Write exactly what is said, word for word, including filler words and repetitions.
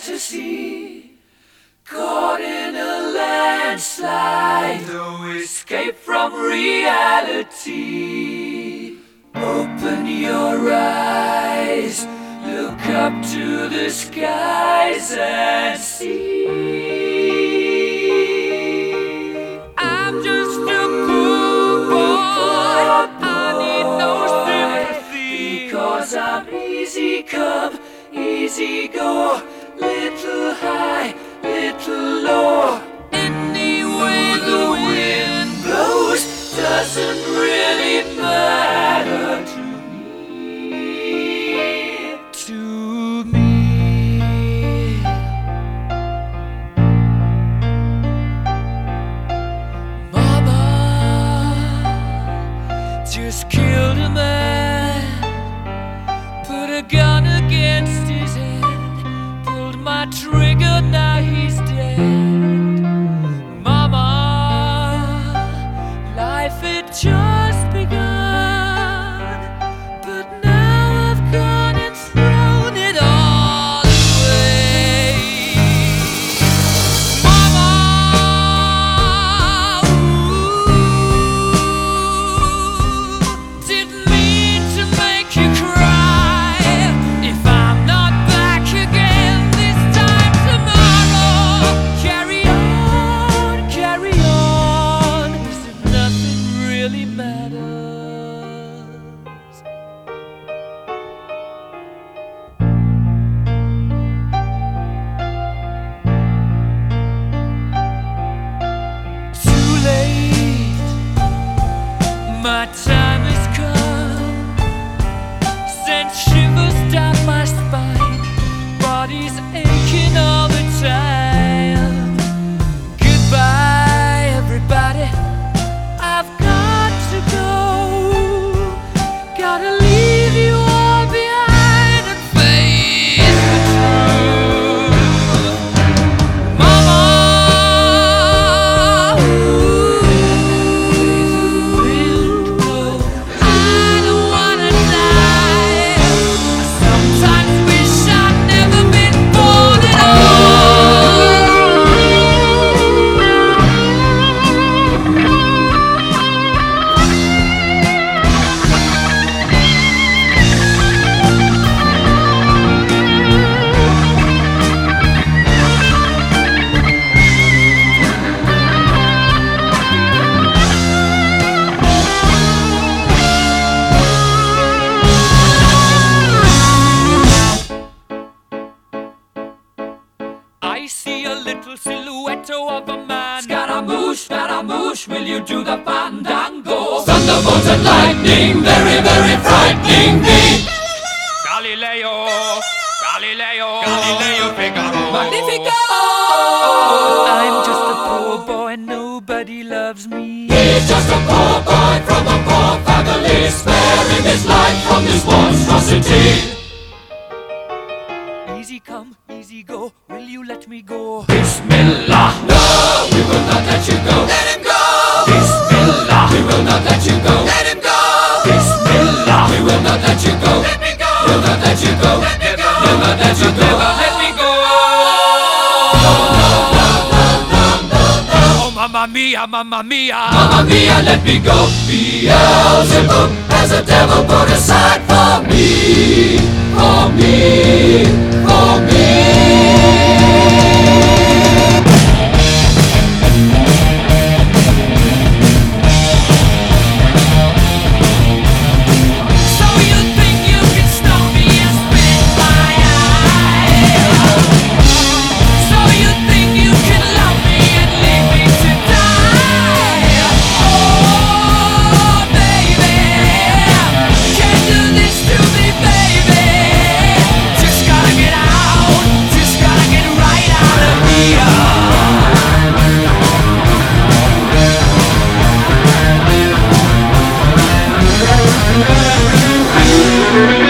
fantasy, caught in a landslide, no escape from reality. Open your eyes, look up to the skies and see. I'm just a poor boy, I need no sympathy, because I'm easy come, easy go, little high, little low. Any way the wind blows doesn't really matter to me, to me. Mama just killed a man, put a gun against his head, pulled my trigger, now he's dead. Mama, life had just begun, but now I've gone and thrown it all away. Mama, ooh, didn't mean to make you cry. If I'm not back again this time tomorrow, carry on, carry on, as if nothing really matters. Too late, my time has come, sent shivers down my spine, body's aching all the time. Goodbye, everybody, I've got to go, gotta leave you all behind and face the truth. Mama, ooh, I don't wanna die. I sometimes wish I'd never been born at I see a little silhouette of a man. Scaramouche, Scaramouche, will you do the fandango? Thunderbolts and lightning, very, very frightening me. Galileo, Galileo, Galileo Figaro, Magnifico! I'm just a poor boy, nobody loves me. He's just a poor boy from a poor family, sparing his life from this monstrosity. Easy come, easy go, will you let me go? Bismillah, no, we will not let you go. Let him go! Bismillah, we will not let you go. Let him go! Bismillah, we will not let you go. Let me go! We'll not let you go. Let me go! We'll not let you go. Let me go! No, no, no, no, no, no, no. Oh, mamma mia, mamma mia, mamma mia, let me go. Beelzebub has a devil put aside for me, for me, for me. So you think you can stop me and spit my eye? So you think you can love me and leave me to die? Oh, baby, can't do this to me, baby. Just gotta get out, just gotta get right out of here. We'll be right back.